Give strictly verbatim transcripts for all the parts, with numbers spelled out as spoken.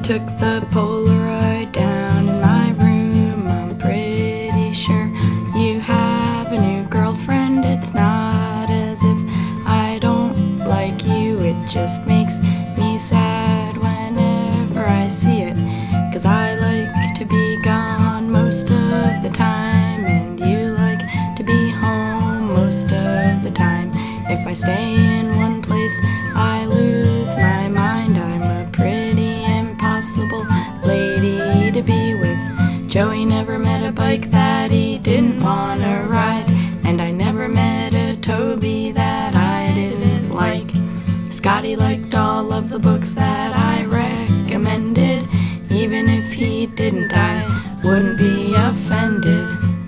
took the Polaroid down in my room. I'm pretty sure you have a new girlfriend. It's not as if I don't like you, it just makes me sad whenever I see it, 'cause I like to be gone most of the time, and you like to be home most of the time. If I stay in one place, I lose my mind. I'm a pretty impossible lady to be with. Joey never met a bike that he didn't want to ride, and I never met a Toby that I didn't like. Scotty liked all of the books that I recommended. Even if he didn't, I wouldn't be offended.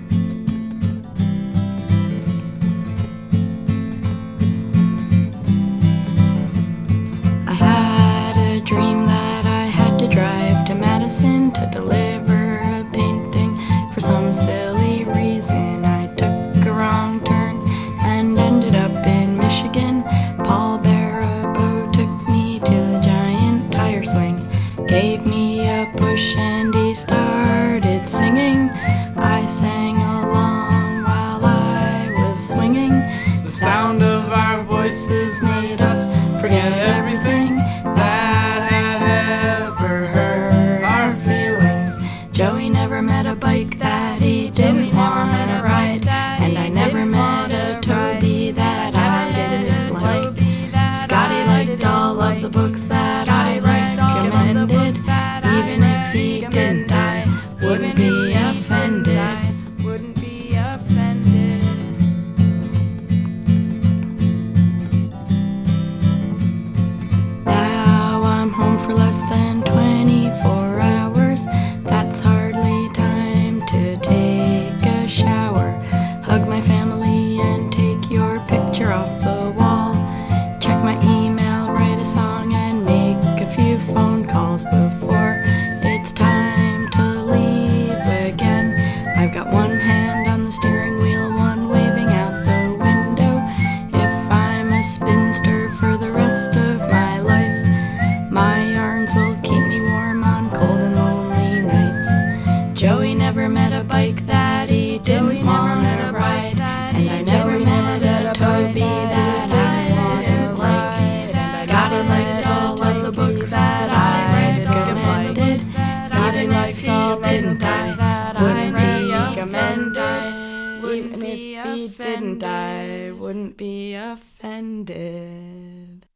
I had a dream that I had to drive to Madison to deliver a painting. For some silly reason, I took a wrong turn and ended up in Michigan. Paul Barabo took me to the giant tire swing, gave me a push, and he started singing. I sang along while I was swinging. The sound of our voices made us forget everything that had ever hurt our feelings. Joey never met a bike that he didn't want to ride, and I never met a Toby that I didn't like. Scotty liked all of the books that I recommended. Even if he didn't, I wouldn't be offended. Wouldn't be offended. Now I'm home for less than twenty-four hours. That's hardly time to take a shower, hug my family, and take your picture off the wall. Check my email, write a song, and make a few phone calls before it's time to leave again. I've got one hand on the steering wheel, one waving out the window. If I'm a spinster for the rest of my life, my arms will keep me warm on cold and lonely nights. Joey never met a bike that he didn't want to ride, and I never met a Toby that I didn't like. Scotty liked all of the books that I recommended. Even if he didn't, I wouldn't be offended. Even if he didn't, I wouldn't be offended.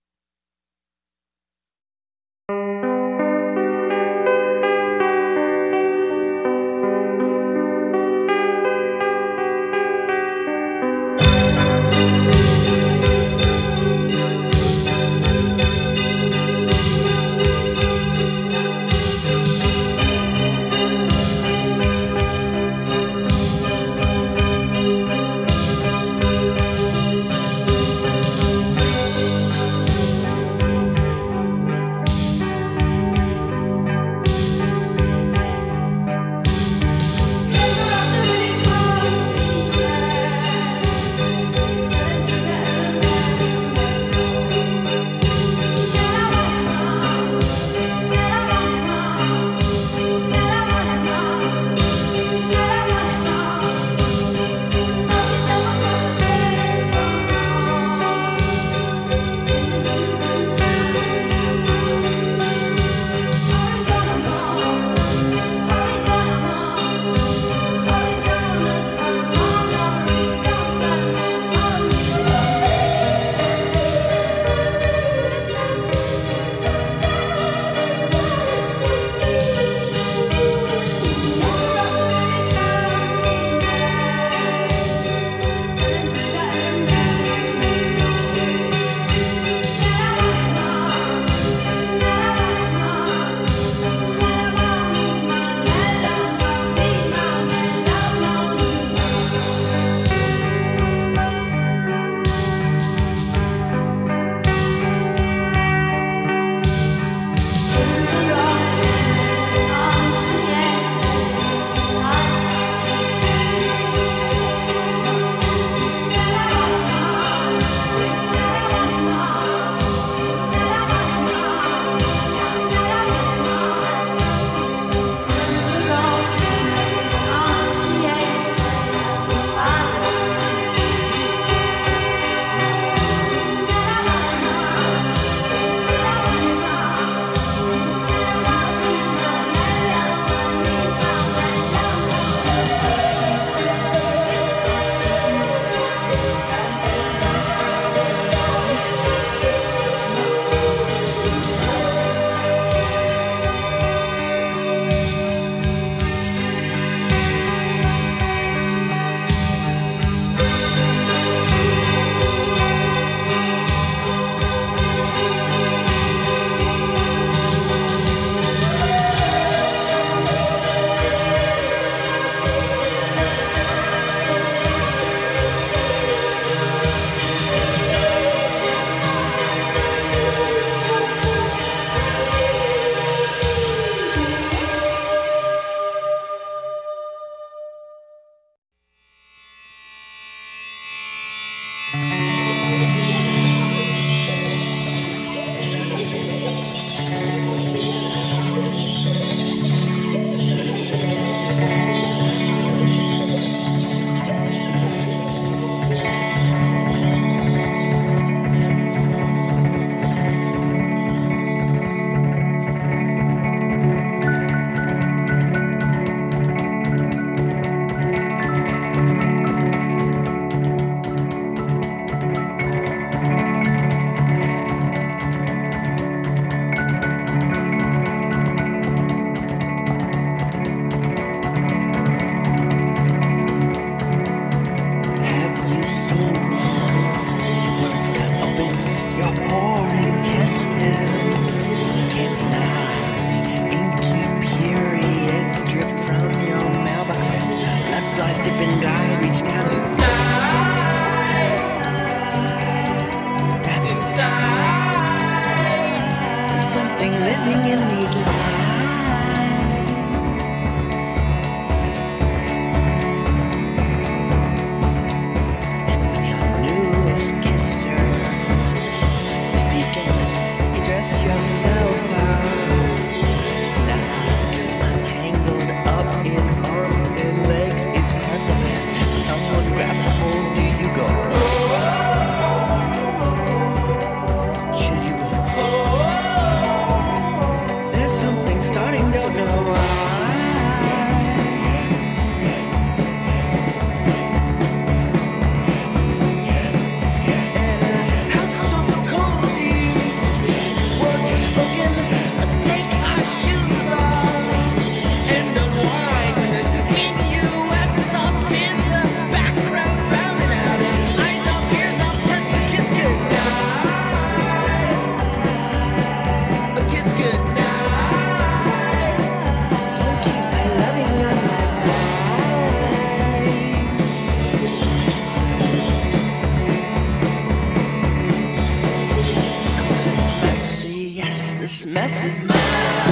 mess is mine.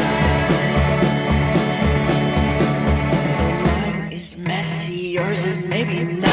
Mine is messy, yours is maybe not.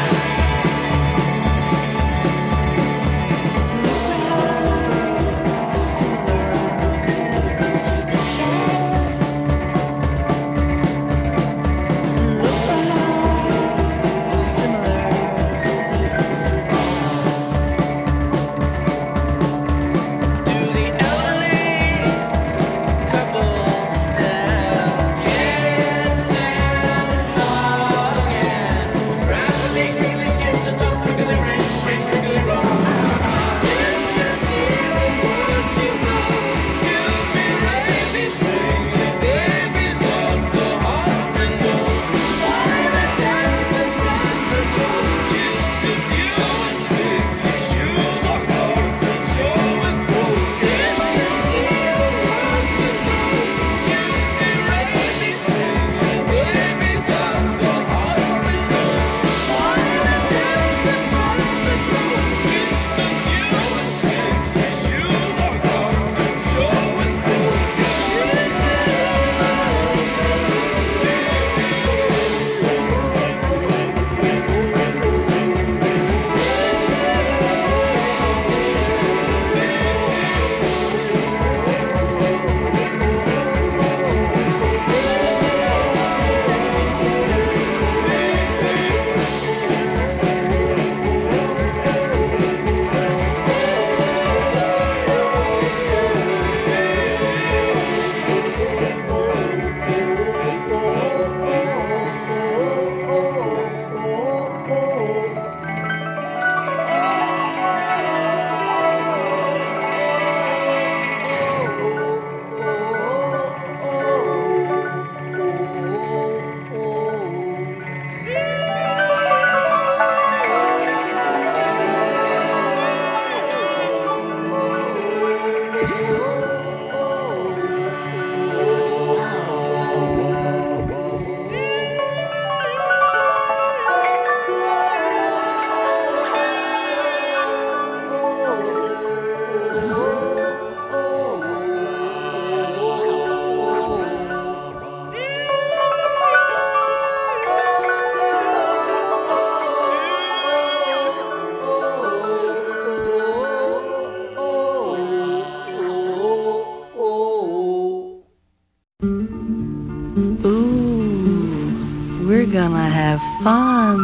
We're gonna have fun.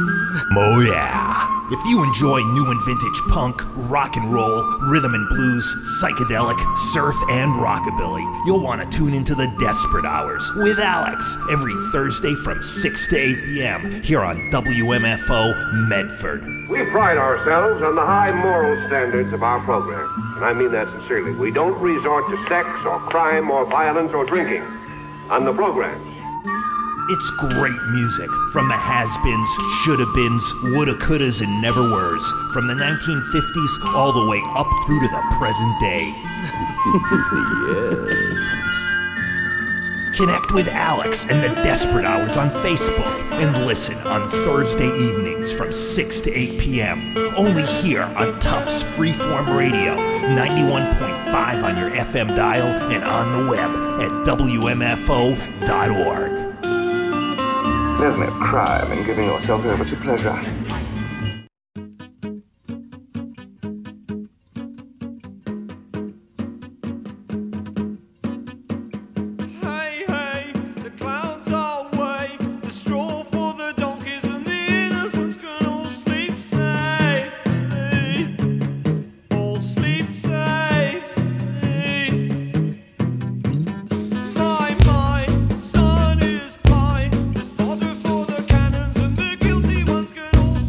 Oh yeah. If you enjoy new and vintage punk, rock and roll, rhythm and blues, psychedelic, surf, and rockabilly, you'll want to tune into the Desperate Hours with Alex every Thursday from six to eight p.m. here on W M F O Medford. We pride ourselves on the high moral standards of our program, and I mean that sincerely. We don't resort to sex or crime or violence or drinking on the programs. It's great music from the has-beens, shoulda-beens, woulda-couldas, and never-weres, from the nineteen fifties all the way up through to the present day. Yes. Connect with Alex and the Desperate Hours on Facebook and listen on Thursday evenings from six to eight p.m. only here on Tufts Freeform Radio, ninety-one point five on your F M dial and on the web at W M F O dot org. There's no crime in giving yourself over to pleasure. Son is pie, his father for the cannons, and the guilty ones can all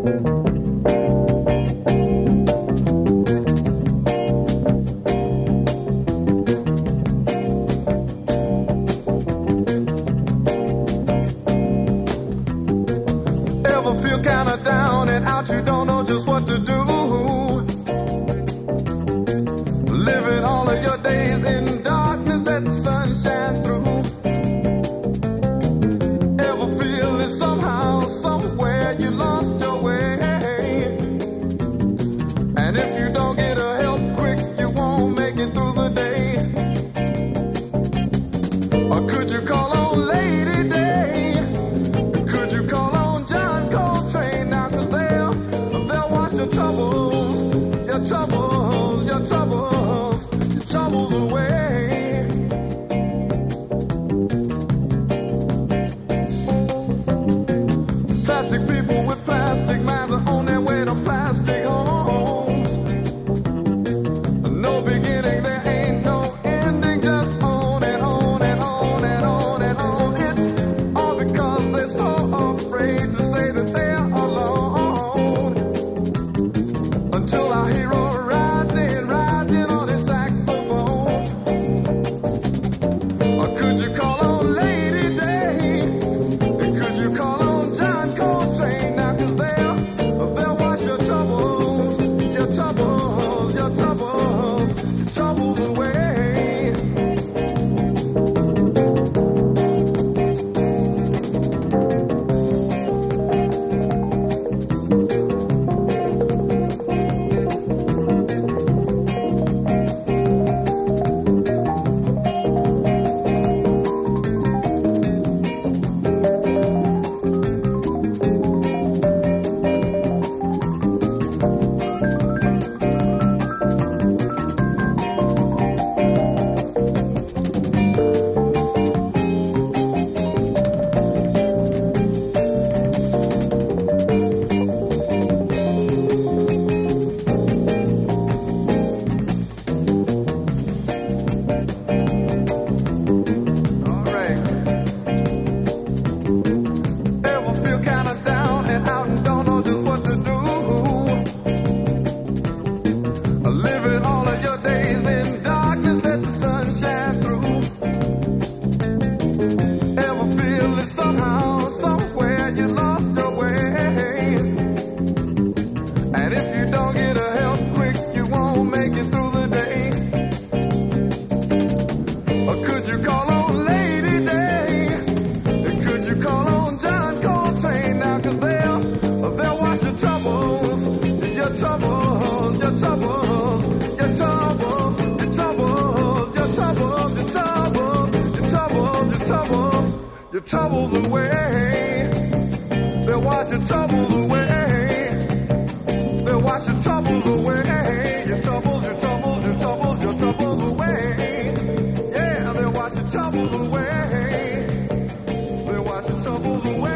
troubles away. They'll wash your troubles away. They'll wash your troubles away. Your troubles, your troubles, your troubles, your troubles away. Yeah, they'll wash your troubles away. They'll wash your troubles away.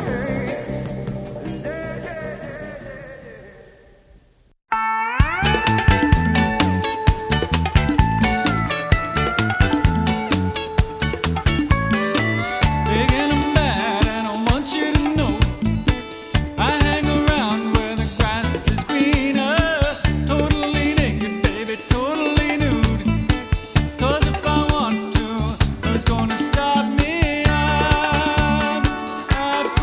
Yeah, yeah, yeah, Big and bad, and I want you to know I hang around where the grass is greener. Totally naked, baby, totally nude. 'Cause if I want to, who's gonna stop me? I'm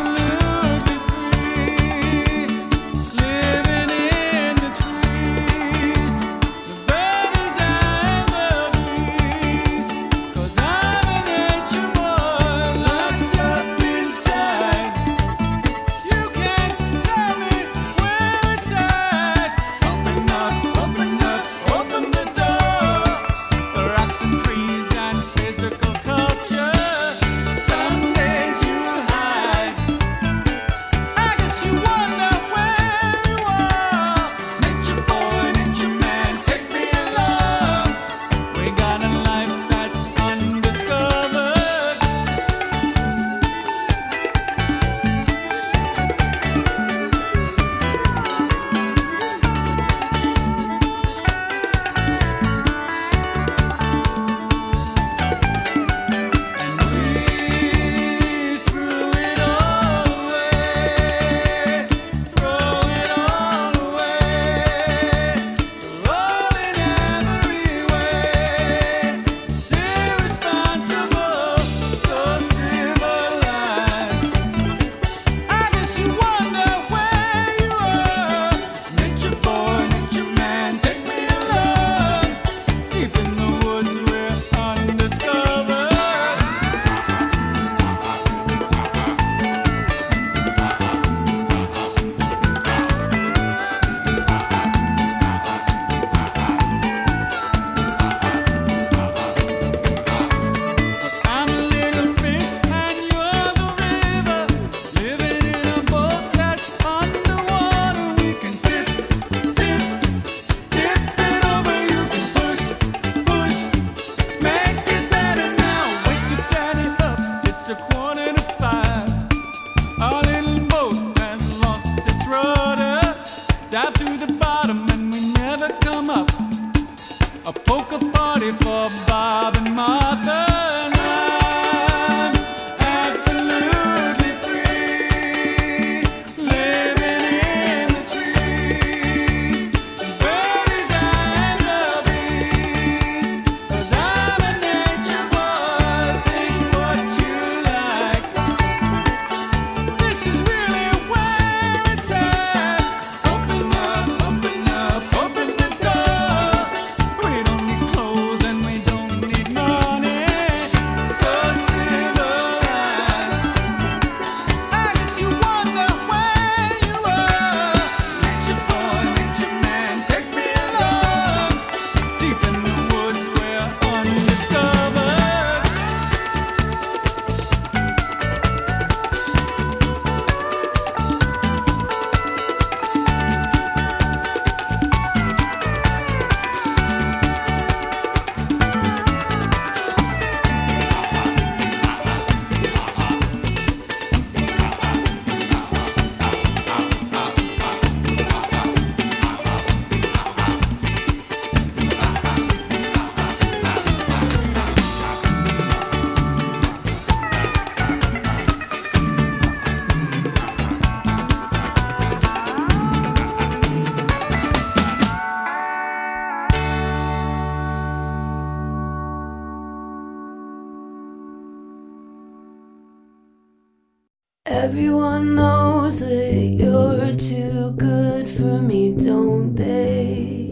Everyone knows that you're too good for me, don't they?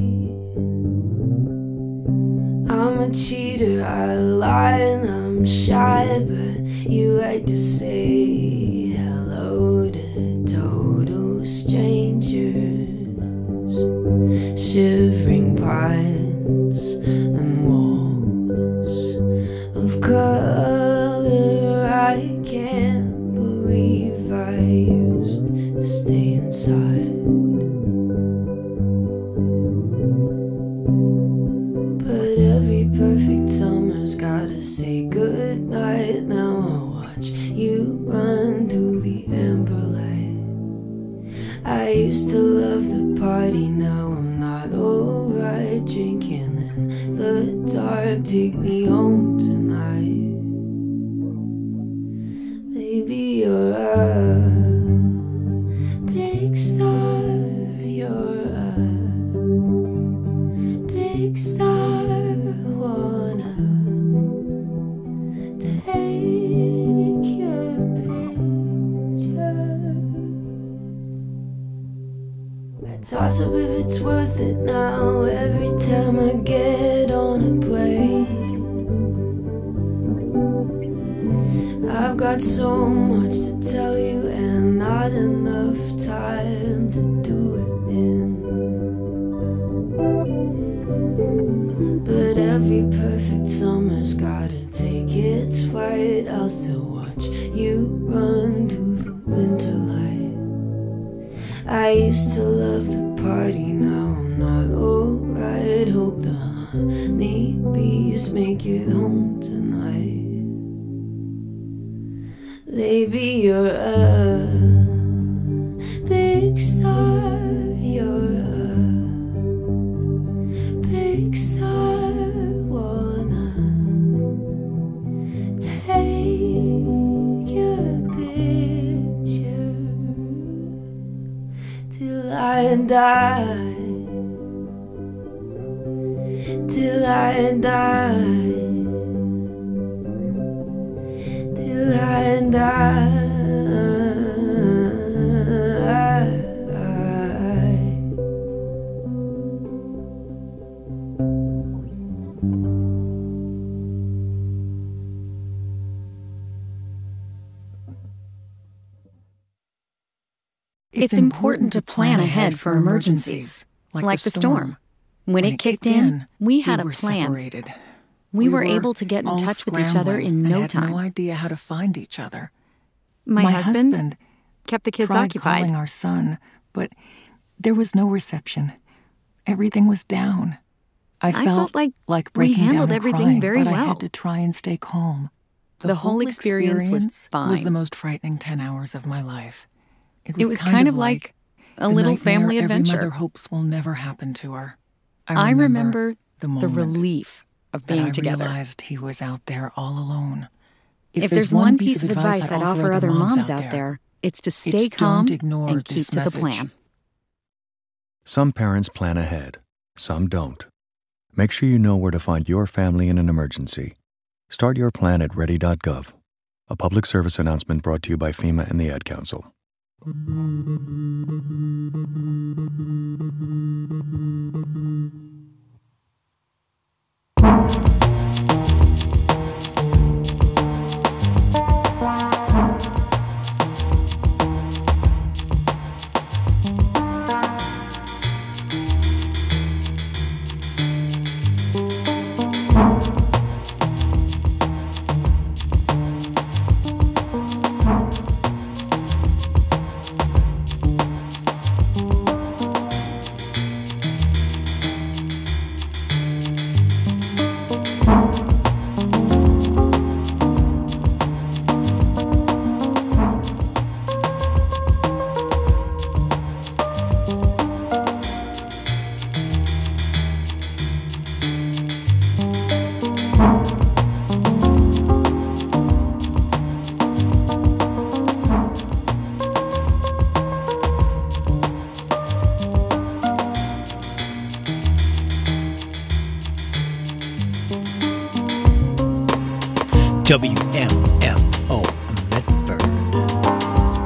I'm a cheater, I lie and I'm shy, but you like to say hello to total strangers. Shivering pines and walls of color, I can't believe I used to stay inside. But every perfect summer's gotta say goodnight. Now I'll watch you run through the amber light. I used to love the party, now I'm not alright. Drinking in the dark, take me home tonight. Baby, you're a big star, you're a big star. Wanna take your picture. I toss up if it's worth it now. Every time I get on a plane, I've got so much to tell you and not enough time to do it in. But every perfect summer's gotta take its flight. I'll still watch you run through the winter light. I used to love the party, now I'm not alright. Hope the honey bees make it home tonight. Baby, you're a big star, you're a big star. Wanna take your picture till I die, till I die. Till I die. It's important to plan ahead for emergencies, like the storm. When it kicked in, we had a plan. We were able to get in touch with each other in no time. I had no idea how to find each other. My, My husband, husband kept the kids tried occupied. calling our son, but there was no reception. Everything was down. I, I felt, felt like, like breaking we handled down and everything crying, very but well. I had to try and stay calm. The, the whole, whole experience, experience was fine. was the most frightening ten hours of my life. It was, it was kind, kind of of like, like a little family every adventure. mother hopes will never happen to her. I I remember, remember the, the moment relief of being I together. realized he was out there all alone. If, If there's, there's one piece of advice I'd offer other moms out there, it's to stay it's calm don't ignore and keep this to the message. plan. Some parents plan ahead, some don't. Make sure you know where to find your family in an emergency. Start your plan at ready dot gov. A public service announcement brought to you by FEMA and the Ad Council. W M F O Medford.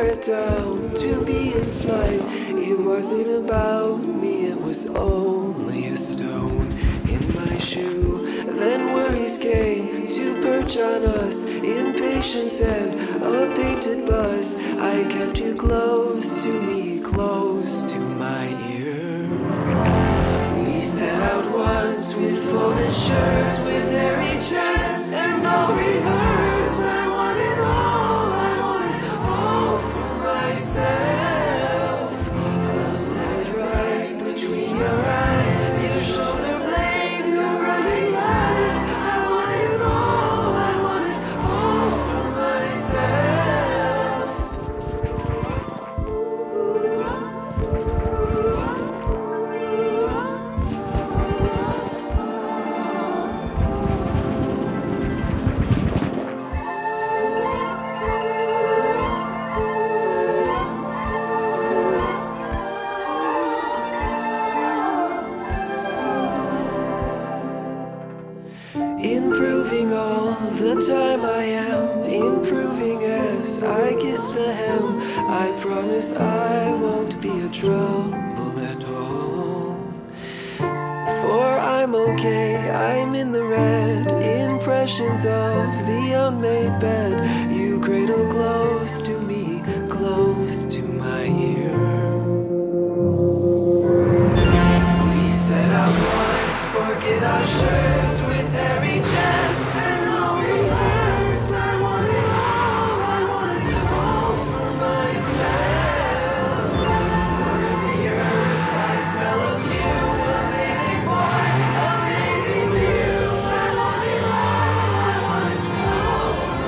tear it down, to be in flight. It wasn't about me, it was only a stone in my shoe. Then worries came to perch on us, impatience and a painted bus. I kept you close to me, close to my ear. We set out once with folded shirts, with hairy chests and no rehearse. I wanted all, I wanted all for myself. I'll set right between your eyes, your shoulder blade, your running life. I wanted all, I wanted all for myself. Improving all the time I am, improving as I kiss the hem. I promise I won't be a trouble at all. For I'm okay, I'm in the red. Impressions of the unmade bed. You cradle close to me, close to my ear. We set out once, forget our shirts, with hairy chests and no reverse. I wanted all, I wanted all for myself. Warm the earth, I smell of you, amazing boy, amazing view. I wanted all, I wanted all for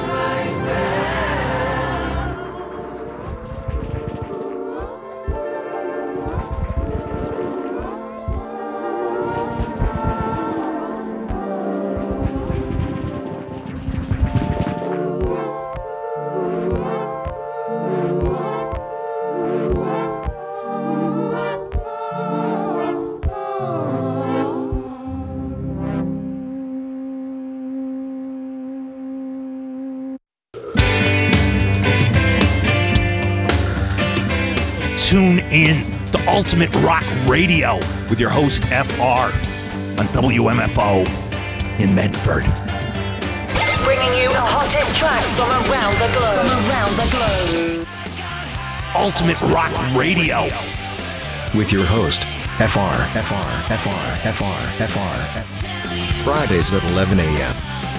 Tune in to Ultimate Rock Radio with your host F R on W M F O in Medford. Bringing you the hottest tracks from around the globe. From around the globe. Ultimate Rock Radio with your host F R, F R, F R, F R, F R. Fridays at eleven a.m.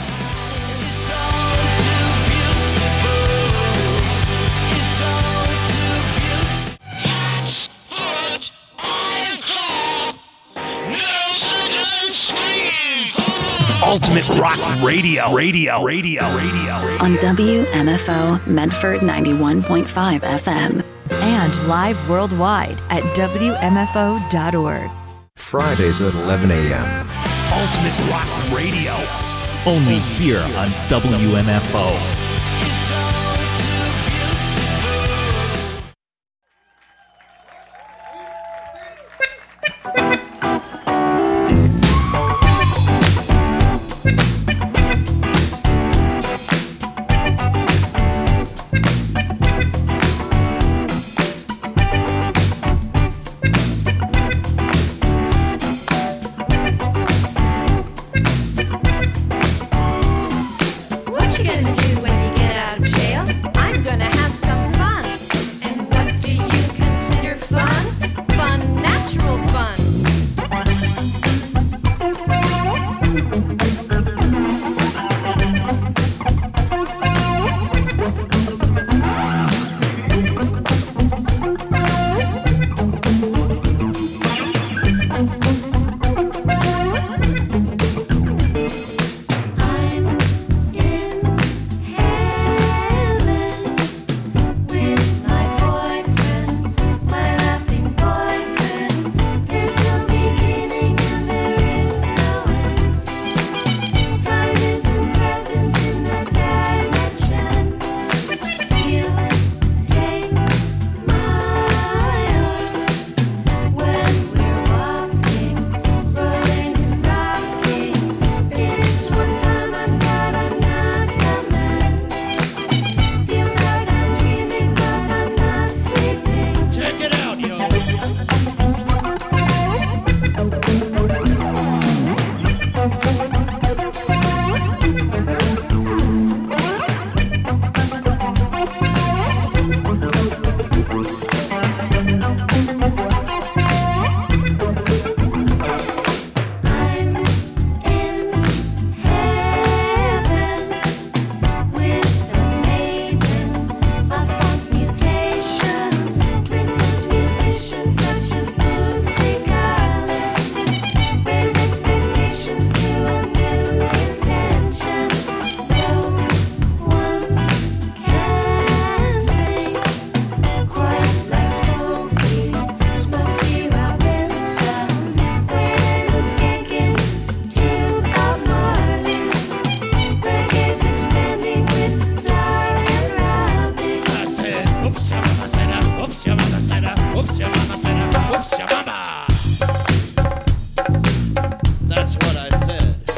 Ultimate Rock Radio, radio, radio, radio, radio. On W M F O Medford ninety-one point five F M. And live worldwide at W M F O dot org. Fridays at eleven a.m. Ultimate Rock Radio. Only here on W M F O. What you gonna do when Oops, your mama said a, oops, your mama said a, oops, your mama. That's what I said.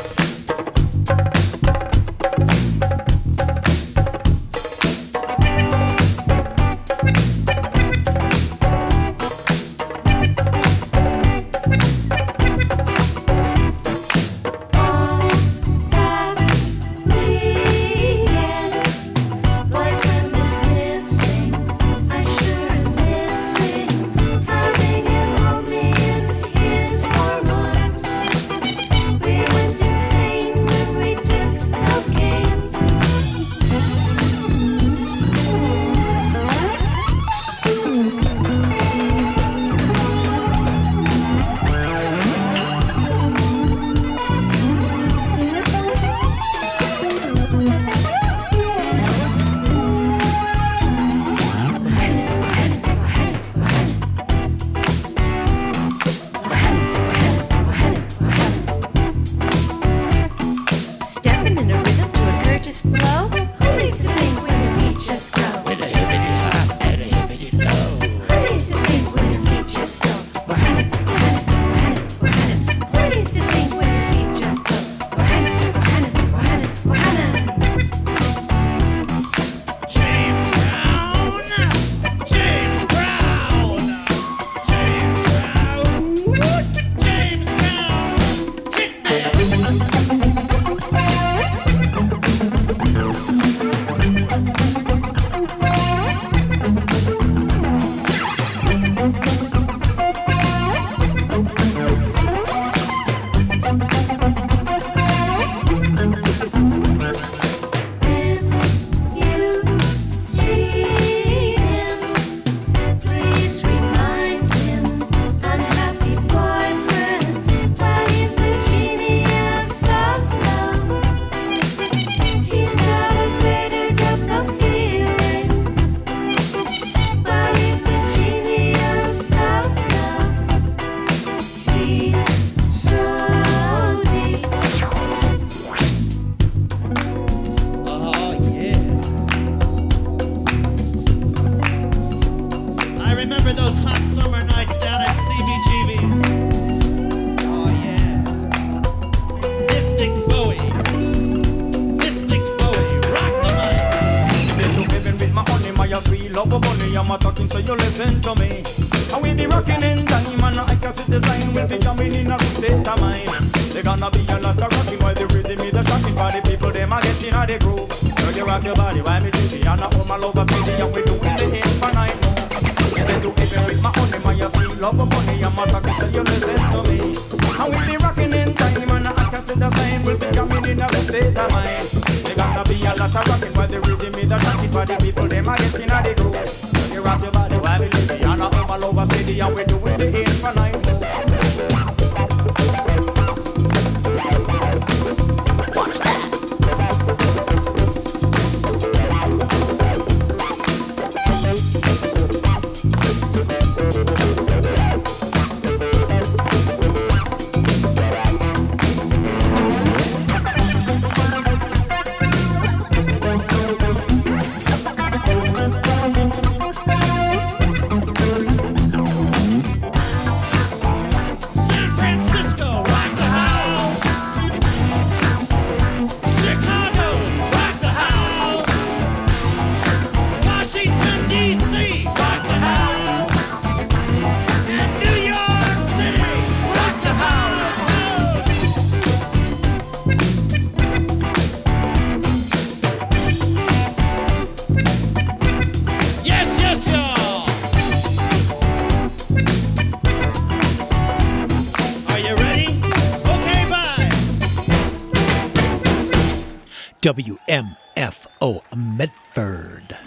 W M F O Medford.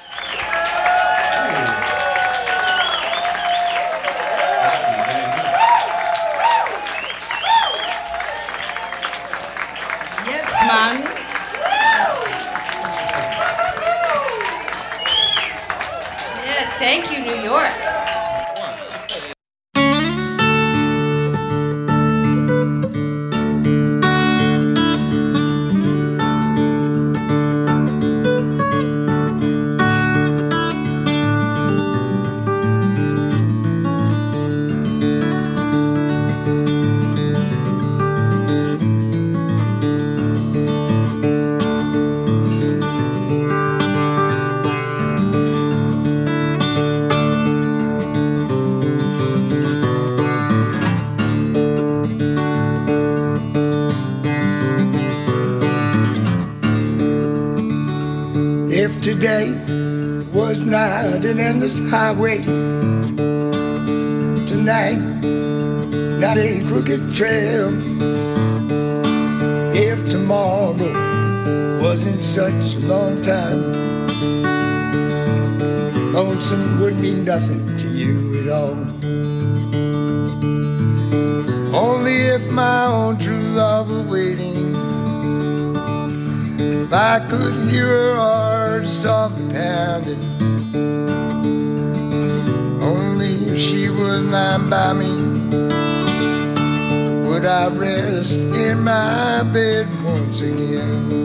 Yes, man. Yes, thank you, New York. Yesterday was not an endless highway. Tonight, not a crooked trail. If tomorrow wasn't such a long time, lonesome would mean nothing to you at all. Only if my own true love were waiting, if I could hear her heart softly pounding, only if she would lie by me, would I rest in my bed once again.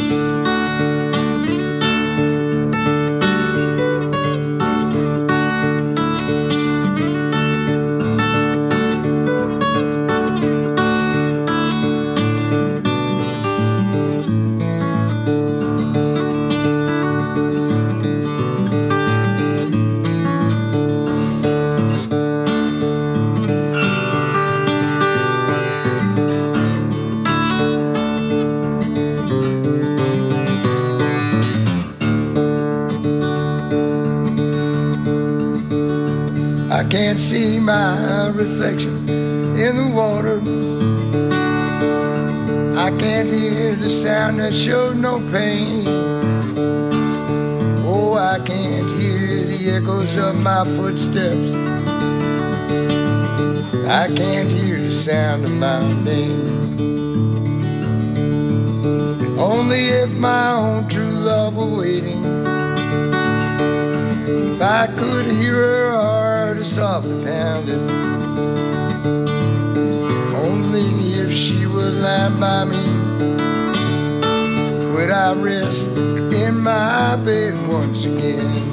I can't see my reflection in the water. I can't hear the sound that shows no pain. Oh, I can't hear the echoes of my footsteps. I can't hear the sound of my name. Only if my own true love were waiting, if I could hear her heart softly pounding, only if she would lie by me, would I rest in my bed once again.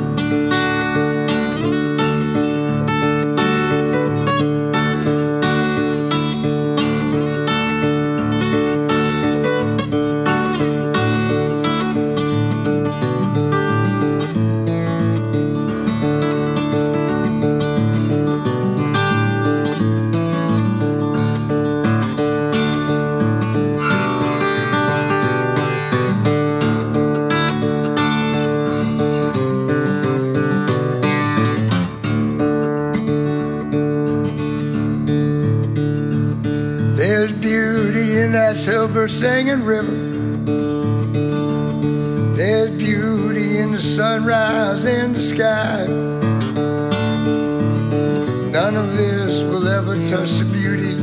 Silver singing river, there's beauty in the sunrise in the sky. None of this will ever touch the beauty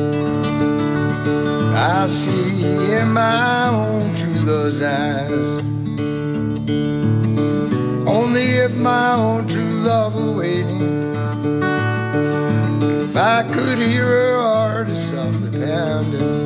I see in my own true love's eyes. Only if my own true love were waiting, if I could hear her heart softly pounding,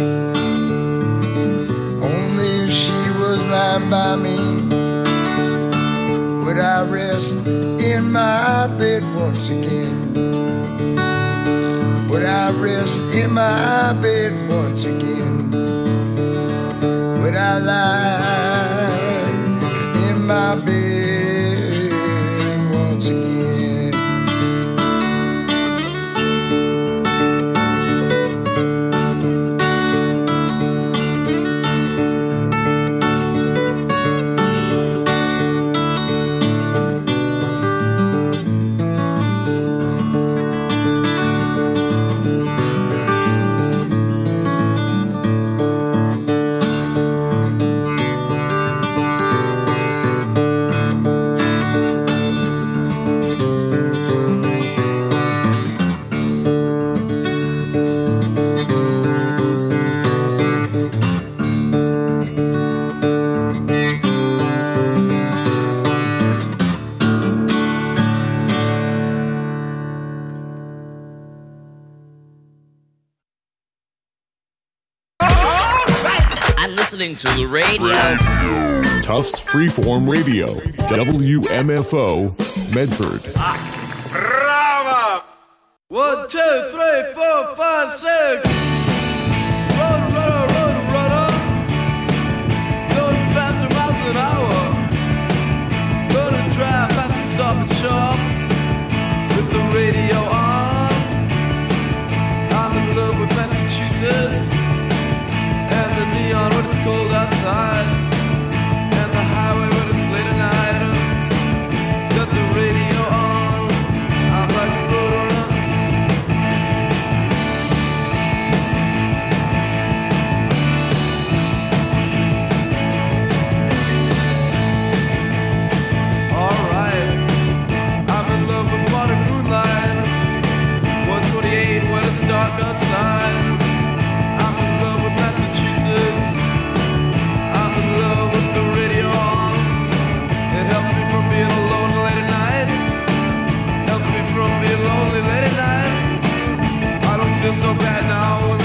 lying by me, would I rest in my bed once again? Would I rest in my bed once again? Would I lie in my bed once again? To the radio. Tufts Freeform Radio, W M F O, Medford. Bravo! One, two, three, four, five, six. Run, run, run, run up. Going faster miles an hour. Gonna drive fast and stop and shop with the radio on. I'm in love with Massachusetts and the neon when it's cold outside, and the highway when it's late feel so bad now.